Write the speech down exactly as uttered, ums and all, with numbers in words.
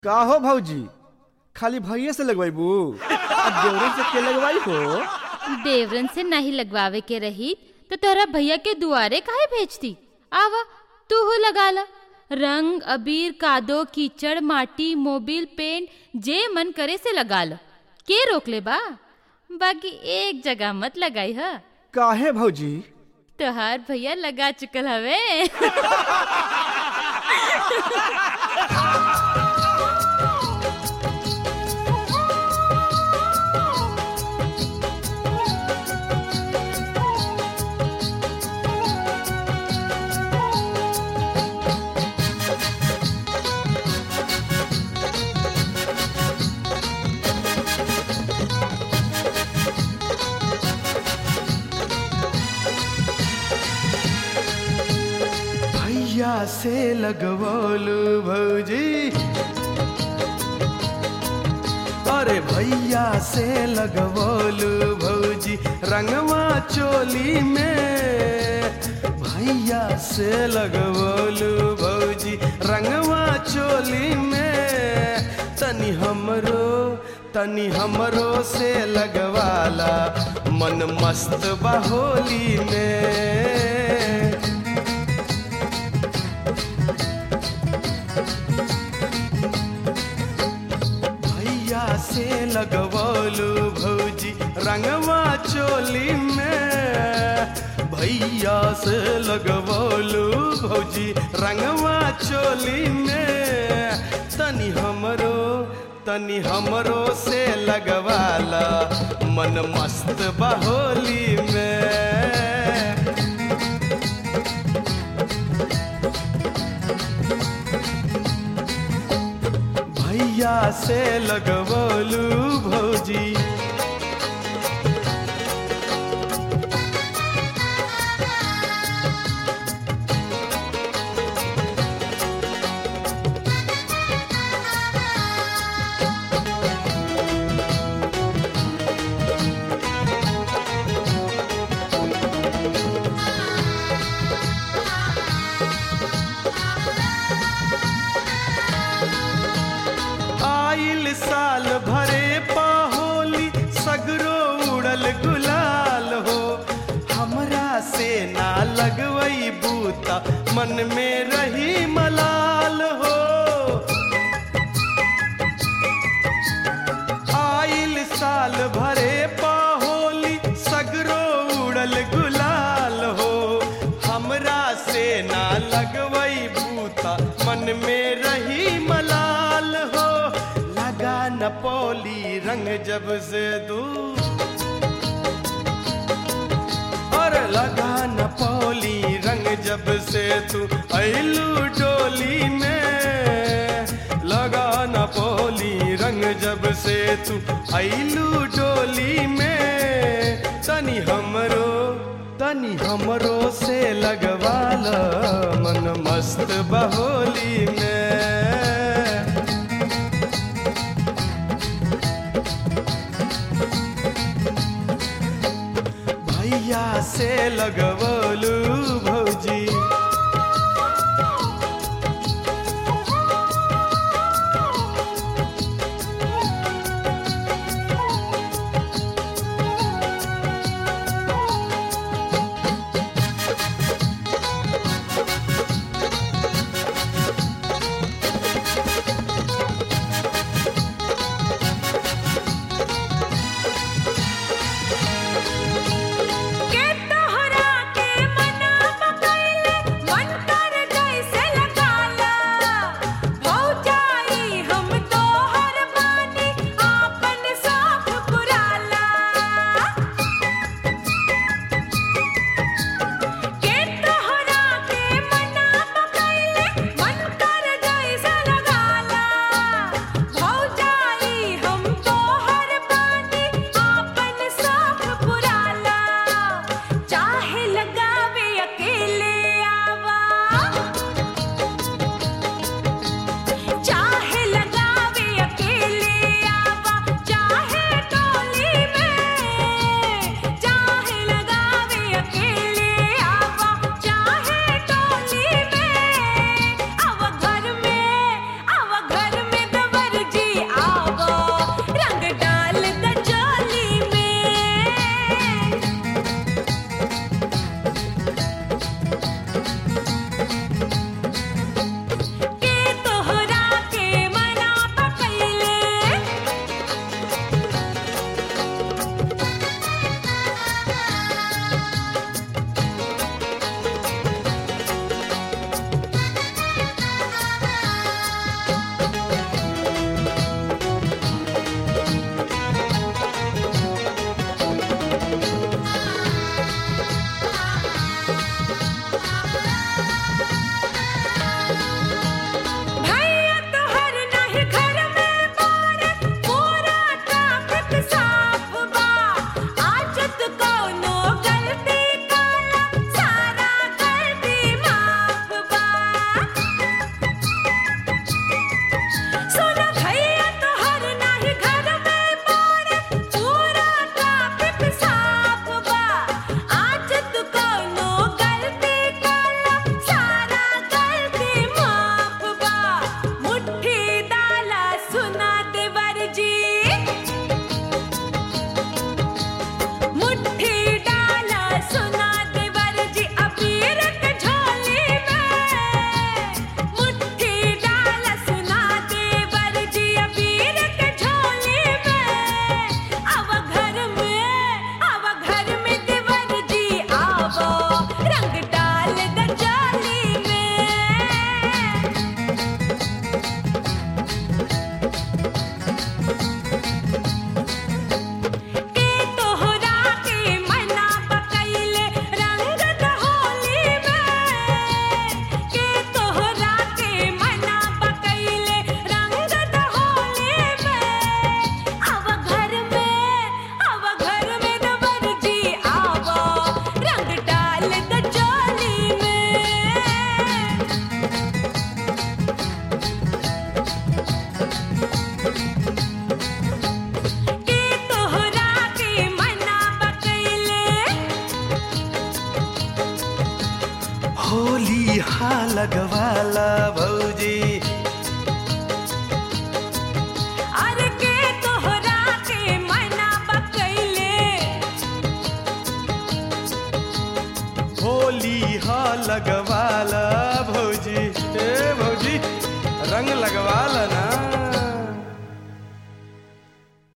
का हो भौजी, खाली भैया से लगवाइबू? देवरन से के लगवाई हो? देवरन से नहीं लगवावे के रही तो तोरा भैया के दुआरे काहे भेजती। आवा तू हो लगा ला। रंग अबीर कादो कीचड़ माटी मोबिल पेंट जे मन करे से लगा ला। के रोक ले बा? बाकी एक जगह मत लगाई है। काहे भौजी? तोहार भैया लगा चुकल हवे। भैया से लगवलू भौजी, अरे भैया से लगवलू भौजी रंगवा चोली में। भैया से लगवलू भौजी रंगवा चोली में। तनी हमरो तनी हमरो से लगवाला मन मस्त बहोली में। से लगवलू भौजी रंगवा चोली में। भैया से लगवलू भौजी रंगवा चोली में। तनी हमरो तनी हमरो से लगवाला मन मस्त बहोली में। भैया से लगवलू भौजी, आइल साल भरे पाहोली सगरो उड़ल गुलाल हो। हमरा से ना लगवई बूता मन में रही मलाल हो। आइल साल भरे पाहोली सगरो उड़ल गुलाल हो। हमरा से ना लगवई बूता मन में रही मलाल हो। लगा न पौली रंग जब से दू, और लगा न पौली रंग जब से तू अइलू डोली में। लगा न पौली रंग जब से तू अइलू डोली में। तनी हमरो तनी हमरो से लगवाला मन मस्त बहोली में। भैया से लगवलू भौजी, के तोहरा के मन होली हा लगवाला भौजी। अरे के तोहरा के मना बकैले होली हा लगवाला